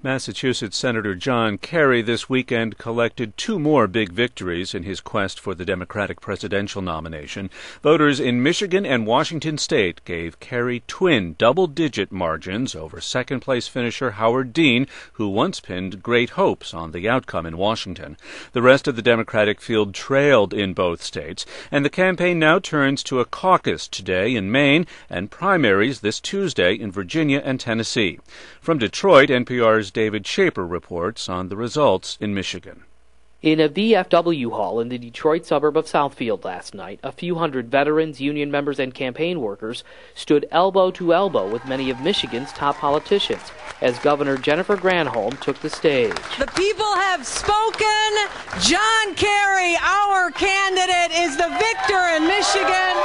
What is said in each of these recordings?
Massachusetts Senator John Kerry this weekend collected two more big victories in his quest for the Democratic presidential nomination. Voters in Michigan and Washington state gave Kerry twin double-digit margins over second-place finisher Howard Dean, who once pinned great hopes on the outcome in Washington. The rest of the Democratic field trailed in both states, and the campaign now turns to a caucus today in Maine and primaries this Tuesday in Virginia and Tennessee. From Detroit, NPR's David Shaper reports on the results in Michigan. In a VFW hall in the Detroit suburb of Southfield last night, a few hundred veterans, union members, and campaign workers stood elbow to elbow with many of Michigan's top politicians as Governor Jennifer Granholm took the stage. The people have spoken. John Kerry, our candidate, is the victor in Michigan.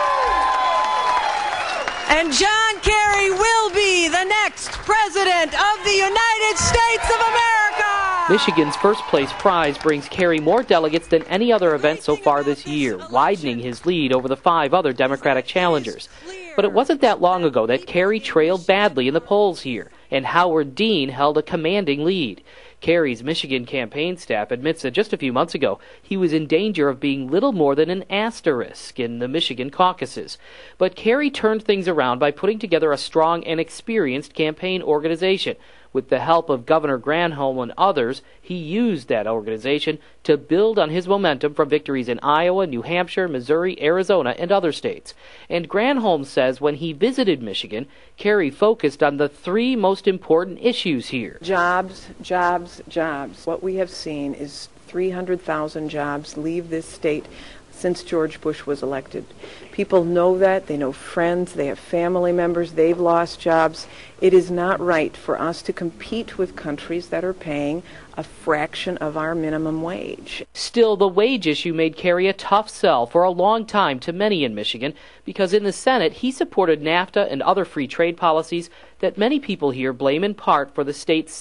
And John Kerry will be the next president of the United States of America. Michigan's first-place prize brings Kerry more delegates than any other event so far this year, widening his lead over the five other Democratic challengers. But it wasn't that long ago that Kerry trailed badly in the polls here, and Howard Dean held a commanding lead. Kerry's Michigan campaign staff admits that just a few months ago, he was in danger of being little more than an asterisk in the Michigan caucuses. But Kerry turned things around by putting together a strong and experienced campaign organization. With the help of Governor Granholm and others, he used that organization to build on his momentum from victories in Iowa, New Hampshire, Missouri, Arizona, and other states. And Granholm says when he visited Michigan, Kerry focused on the three most important issues here. Jobs, jobs, jobs. What we have seen is 300,000 jobs leave this state since George Bush was elected. People know that. They know friends. They have family members. They've lost jobs. It is not right for us to compete with countries that are paying a fraction of our minimum wage. Still, the wage issue made Kerry a tough sell for a long time to many in Michigan because in the Senate he supported NAFTA and other free trade policies that many people here blame in part for the state's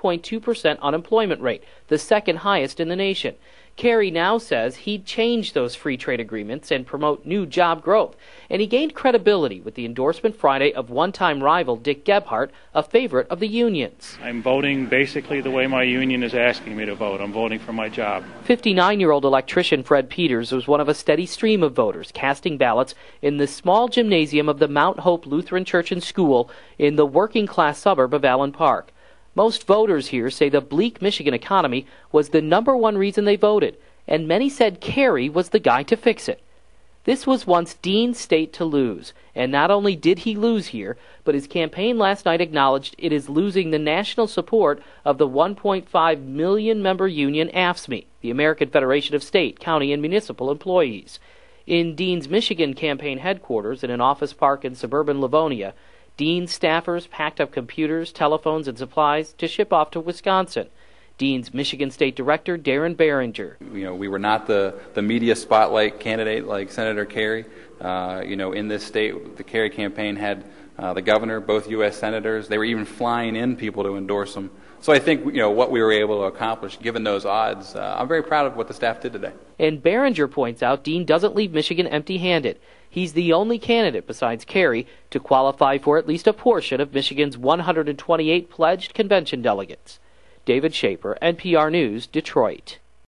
7.2% unemployment rate, the second highest in the nation. Kerry now says he'd change those free trade agreements and promote new job growth. And he gained credibility with the endorsement Friday of one-time rival Dick Gebhardt, a favorite of the unions. I'm voting basically the way my union is asking me to vote. I'm voting for my job. 59-year-old electrician Fred Peters was one of a steady stream of voters casting ballots in the small gymnasium of the Mount Hope Lutheran Church and School in the working-class suburb of Allen Park. Most voters here say the bleak Michigan economy was the number one reason they voted, and many said Kerry was the guy to fix it. This was once Dean's state to lose, and not only did he lose here, but his campaign last night acknowledged it is losing the national support of the 1.5 million member union AFSCME, the American Federation of State, County, and Municipal Employees. In Dean's Michigan campaign headquarters in an office park in suburban Livonia, Dean's staffers packed up computers, telephones, and supplies to ship off to Wisconsin. Dean's Michigan State Director, Darren Behringer. We were not the media spotlight candidate like Senator Kerry. In this state, the Kerry campaign had the governor, both U.S. senators. They were even flying in people to endorse them. So I think, what we were able to accomplish, given those odds, I'm very proud of what the staff did today. And Behringer points out Dean doesn't leave Michigan empty-handed. He's the only candidate besides Kerry to qualify for at least a portion of Michigan's 128 pledged convention delegates. David Shaper, NPR News, Detroit.